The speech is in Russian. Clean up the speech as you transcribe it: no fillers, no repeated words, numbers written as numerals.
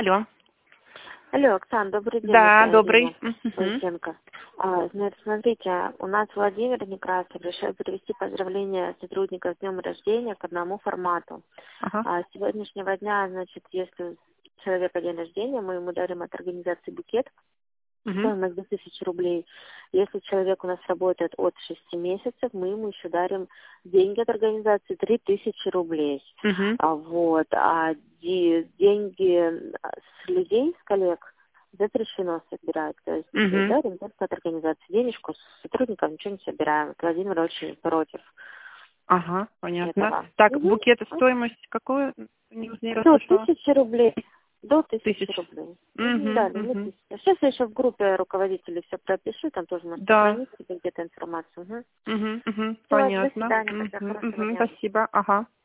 Алло. Алло, Оксана, добрый день. Да, Это добрый. Ирина Лысенко. Значит, смотрите, у нас Владимир Некрасов решил перевести поздравления сотрудников с днем рождения к одному формату. Ага. С сегодняшнего дня, значит, если у человека день рождения, мы ему дарим от организации букет, стоимость 2000 рублей. Если человек у нас работает от 6 месяцев, мы ему еще дарим деньги от организации 3000 рублей. Вот. А деньги с людей, с коллег, запрещено собирать. То есть дарим только от организации денежку, с сотрудников ничего не собираем. Владимир очень против. Ага, понятно. Этого. Так, букет стоимость какую? Не До расслышала. 1000 рублей. До 1000 1000. рублей. Да, лимит 1000. Сейчас я еще в группе руководителей все пропишу, там тоже на Да. странице где-то информацию. Все, до Понятно. свидания, тогда хорошего дня. Спасибо. Ага.